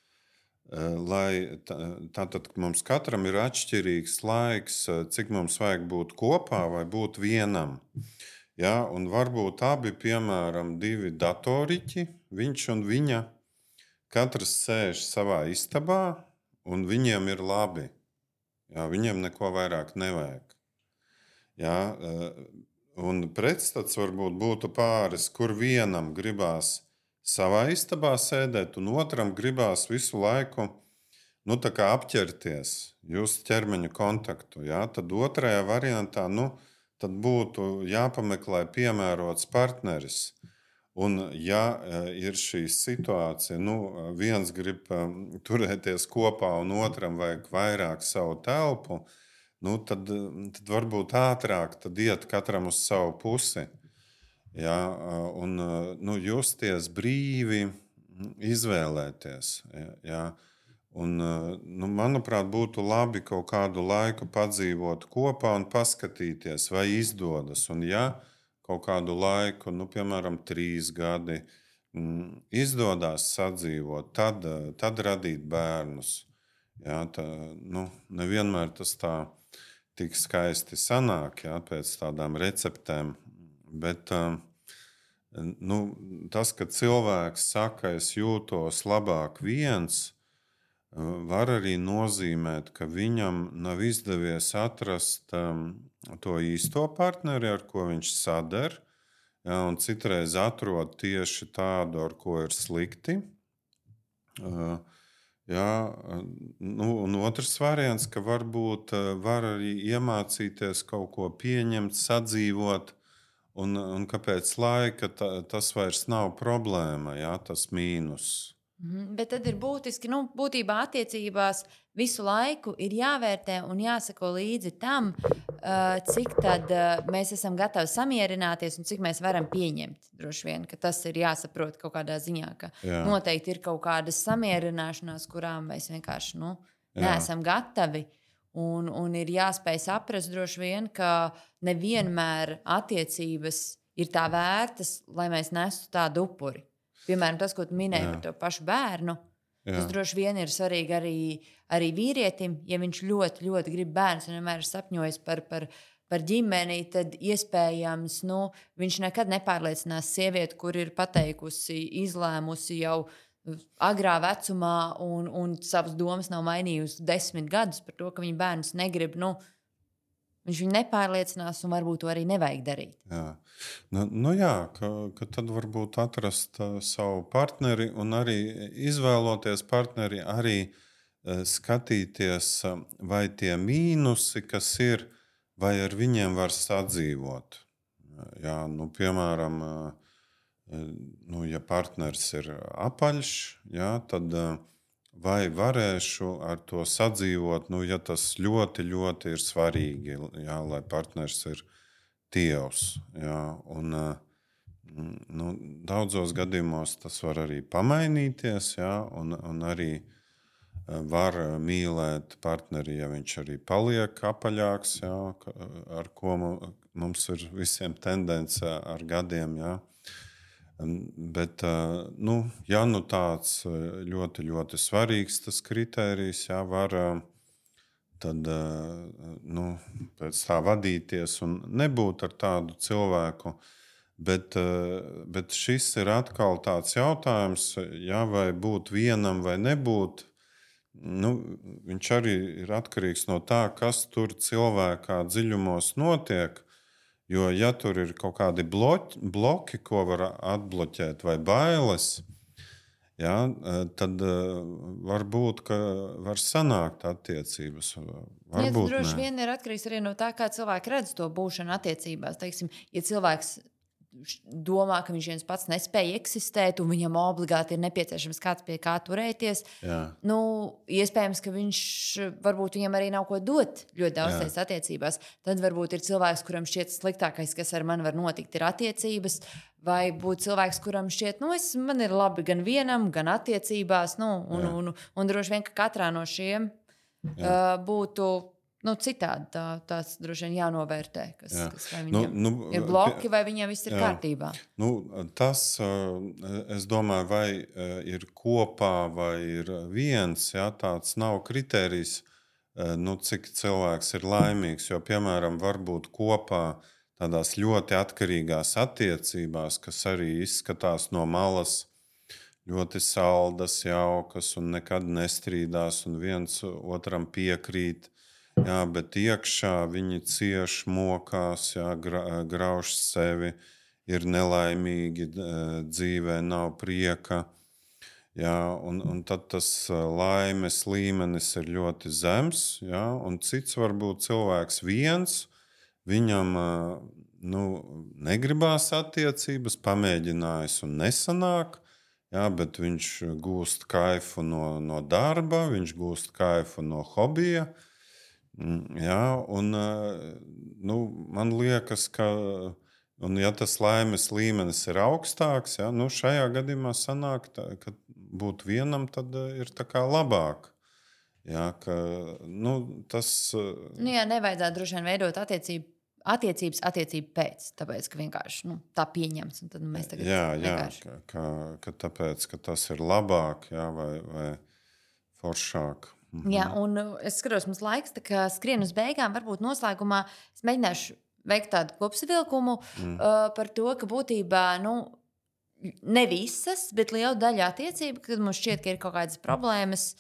lai tātad mums katram ir atšķirīgs laiks, cik mums vajag būt kopā vai būt vienam. Ja, un varbūt abi, piemēram, divi datoriķi, viņš un viņa, katrs sēž savā istabā, un viņiem ir labi. Jā, viņiem neko vairāk nevajag. Jā, un pretstats varbūt būtu pāris, kur vienam gribās savā istabā sēdēt, un otram gribās visu laiku nu, tā kā apķerties, just ķermeņa kontaktu. Jā, tad otrajā variantā nu, tad būtu jāpameklē piemērots partneris. Un, ja ir šī situācija, nu, viens grib turēties kopā un otram vajag vairāk savu telpu, nu, tad, tad varbūt ātrāk tad iet katram uz savu pusi. Ja, un nu, justies brīvi, izvēlēties. Ja, un, nu, manuprāt, būtu labi kaut kādu laiku padzīvot kopā un paskatīties, vai izdodas. Un, ja kaut kādu laiku, nu, piemēram, trīs gadi, m, izdodas sadzīvot, tad, tad radīt bērnus. Jā, tā, nu, nevienmēr tas tā tik skaisti sanāk, jā, pēc tādām receptēm, bet nu, tas, ka cilvēks saka, es jūtos labāk viens, var arī nozīmēt, ka viņam nav izdevies atrast um, to īsto partneri, ar ko viņš sader, ja, un citreiz atrod tieši tādu, ar ko ir slikti. Uh, jā, nu, un otrs variants, ka varbūt uh, var arī iemācīties kaut ko pieņemt, sadzīvot, un, un ka pēc laika ta, tas vairs nav problēma, jā, tas mīnus. Mhm, bet tad ir būtiski, nu, būtībā attiecībās visu laiku ir jāvērtē un jāsako līdzi tam, uh, cik tad uh, mēs esam gatavi samierināties un cik mēs varam pieņemt. Droši vien, ka tas ir jāsaprot kaut kādā ziņā, ka Jā. noteikti ir kaut kādas samierināšanās, kurām mēs vienkārši nu, neesam gatavi. Un, un ir jāspēj saprast droši vien, ka nevienmēr attiecības ir tā vērtas, lai mēs nestu tādu upuri. Piemēram, tas, ko tu minēji Jā. par to pašu bērnu, Jā. tas droši vien ir svarīgi arī, arī vīrietim. Ja viņš ļoti, ļoti grib bērnus un vienmēr ir sapņojis par, par, par ģimeni, tad iespējams nu, viņš nekad nepārliecinās sievieti, kur ir pateikusi, izlēmusi jau agrā vecumā un, un savas domas nav mainījusi desmit gadus par to, ka viņa bērnus negrib. Nu, viņš viņu nepārliecinās un varbūt to arī nevajag darīt. Jā, nu, nu jā ka, ka tad varbūt atrast uh, savu partneri un arī izvēloties partneri, arī uh, skatīties, uh, vai tie mīnusi, kas ir, vai ar viņiem var sadzīvot. Jā, nu, piemēram, uh, nu, ja partneris ir apaļš, jā, tad uh, vai varēšu ar to sadzīvot, nu, ja tas ļoti, ļoti ir svarīgi, jā, lai partneris ir tievs. Jā, un, nu, daudzos gadījumos tas var arī pamainīties, jā, un, un arī var mīlēt partneri, ja viņš arī paliek apaļāks, jā, ar ko mums ir visiem tendence ar gadiem. Jā. Bet, nu, ja nu tāds ļoti, ļoti svarīgs tas kritērijs, jā, var tad, nu, pēc tā vadīties un nebūt ar tādu cilvēku, bet, bet šis ir atkal tāds jautājums, jā, vai būt vienam vai nebūt, nu, viņš arī ir atkarīgs no tā, kas tur cilvēkā dziļumos notiek. Jo, ja tur ir kaut kādi bloki, bloki ko var atbloķēt, vai bailes, jā, tad var būt, ka var sanākt attiecības. Ja, tas droši vien ir atkarīgs arī no tā, kā cilvēki redz to būšanu attiecībās. Teiksim, ja cilvēks domā, ka viņš viens pats nespēja eksistēt un viņam obligāti ir nepieciešams kāds pie kā turēties, Jā. nu, iespējams, ka viņš varbūt viņam arī nav ko dot ļoti daudz tajās attiecībās. Tad varbūt ir cilvēks, kuram šķiet sliktākais, kas ar mani var notikt, ir attiecības, vai būt cilvēks, kuram šķiet, nu, es, man ir labi gan vienam, gan attiecībās, nu, un, un, un, un droši vien, ka katrā no šiem uh, būtu Nu, citādi tā, tās droši vien jānovērtē, kas, jā. kas vai viņam nu, nu, ir bloki, vai viņam viss ir jā. kārtībā. Nu, tas, es domāju, vai ir kopā, vai ir viens, jā, tāds nav kritērijs, nu, cik cilvēks ir laimīgs. Jo, piemēram, var būt kopā tādās ļoti atkarīgās attiecībās, kas arī izskatās no malas ļoti saldas, jaukas un nekad nestrīdās un viens otram piekrīt. Jā, bet iekšā viņi cieš, mokās, jā, gra, grauž sevi, ir nelaimīgi, dzīvē nav prieka. Jā, un, un tad tas laimes līmenis ir ļoti zems. Jā, un cits varbūt cilvēks viens, viņam nu, negribās attiecības, pamēģinājis un nesanāk, jā, bet viņš gūst kaifu no, no darba, viņš gūst kaifu no hobija. Jā, un, nu, man liekas, ka, un ja tas laimes līmenis ir augstāks, jā, nu, šajā gadījumā sanāk, tā, ka būt vienam tad ir tā kā labāk. Jā, ka, nu, tas... Nu, jā, nevajadzētu droši vien veidot attiecību, attiecības attiecību pēc, tāpēc, ka vienkārši nu, tā pieņems. Un tad mēs tagad jā, jā, vienkārši... ka, ka, ka tāpēc, ka tas ir labāk, jā, vai, vai foršāk. Mhm. Jā, un es skatos, mums laiks skrien uz beigām. Varbūt noslēgumā es mēģināšu veikt tādu kopsavilkumu mm. uh, par to, ka būtībā nu, ne visas, bet liela daļa attiecību, kad mums šķiet, ka ir kaut kādas problēmas,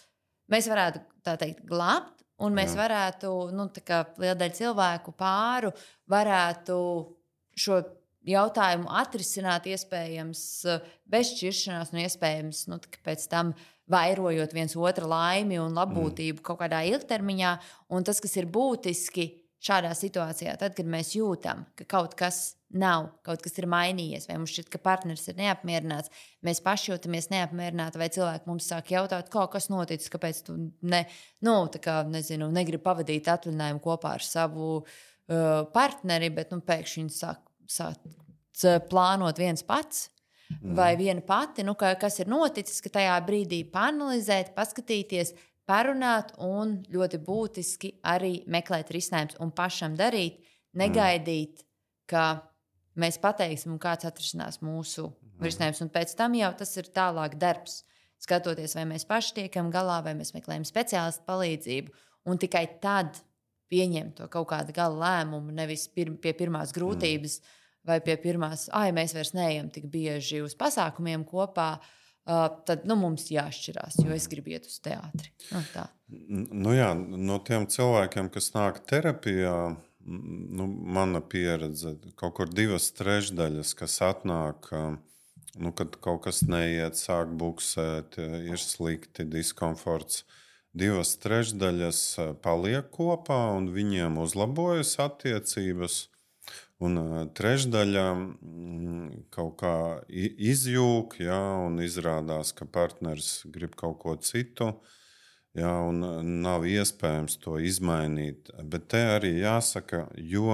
mēs varētu tā teikt glābt, un mēs Jā. varētu, nu, tā kā liela daļa cilvēku pāru varētu šo jautājumu atrisināt iespējams bez šķiršanās un iespējams, nu, pēc tam vairojot viens otra laimi un labbūtību mm. kaut kādā ilgtermiņā. Un tas, kas ir būtiski šādā situācijā, tad, kad mēs jūtam, ka kaut kas nav, kaut kas ir mainījies, vai mums šķiet, ka partneris ir neapmierināts, mēs paši jūtamies neapmierināti, vai cilvēki mums sāk jautāt, kā, kas noticis, kāpēc tu ne, nu, tā kā, nezinu, negribi pavadīt atvaļinājumu kopā ar savu uh, partneri, bet nu, pēkšņi viņi sāk, sāk plānot viens pats. Mm. Vai viena pati, nu, ka, kas ir noticis, ka tajā brīdī paanalizēt, paskatīties, parunāt un ļoti būtiski arī meklēt risinājumus un pašam darīt, negaidīt, ka mēs pateiksim, un kāds atrisinās mūsu risinājumus. Un pēc tam jau tas ir tālāk darbs. Skatoties, vai mēs paši tiekam galā, vai mēs meklējam speciālistu palīdzību. Un tikai tad pieņemt to kaut kādu gala lēmumu, nevis pir- pie pirmās grūtības, mm. vai pie pirmās, ai, mēs vairs neejam tik bieži uz pasākumiem kopā, uh, tad nu, mums jāšķirās, jo es gribu iet uz teātri. Nu, tā. Nu jā, no tiem cilvēkiem, kas nāk terapijā, nu, mana pieredze, kaut kur divas trešdaļas, kas atnāk, nu, kad kaut kas neiet, sāk buksēt, ir slikti, diskomforts. Divas trešdaļas paliek kopā un viņiem uzlabojas attiecības. Un trešdaļa kaut kā izjūg, ja, un izrādās, ka partneris grib kaut ko citu. Jā, un nav iespējams to izmainīt. Bet te arī jāsaka, jo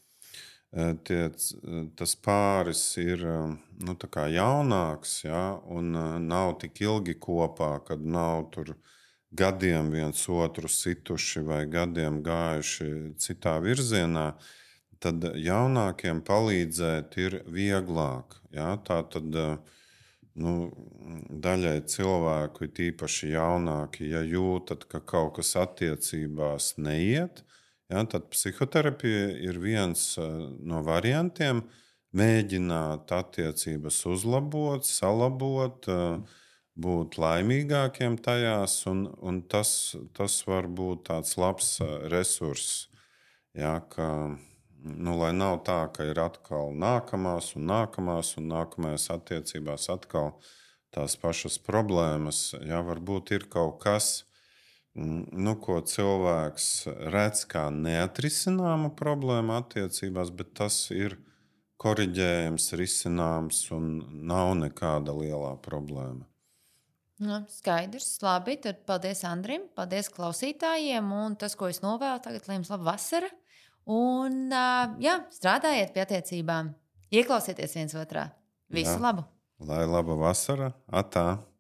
tie, tas pāris ir nu, tā kā jaunāks, jā, un nav tik ilgi kopā, kad nav tur gadiem viens otru situši vai gadiem gājuši citā virzienā, tad jaunākiem palīdzēt ir vieglāk. Jā, tā tad nu, daļai cilvēku, ir īpaši jaunāki, ja jūtat, ka kaut kas attiecībās neiet, ja, tad psihoterapija ir viens no variantiem mēģināt attiecības uzlabot, salabot, būt laimīgākiem tajās, un, un tas, tas var būt tāds labs resurss, ja, ka, nu, lai nav tā, ka ir atkal nākamās un nākamās un nākamajās attiecībās atkal tās pašas problēmas. Ja, varbūt ir kaut kas, nu, ko cilvēks redz kā neatrisināmu problēmu attiecībās, bet tas ir koriģējams, risināms un nav nekāda lielā problēma. Nu, skaidrs, labi. Tad paldies Andrim, paldies klausītājiem. Un tas, ko es novēlu tagad, lai jums laba vasara. Un jā, strādājiet pie attiecībām, ieklausieties viens otrā. Visu jā. Labu! Lai laba vasara! Atā!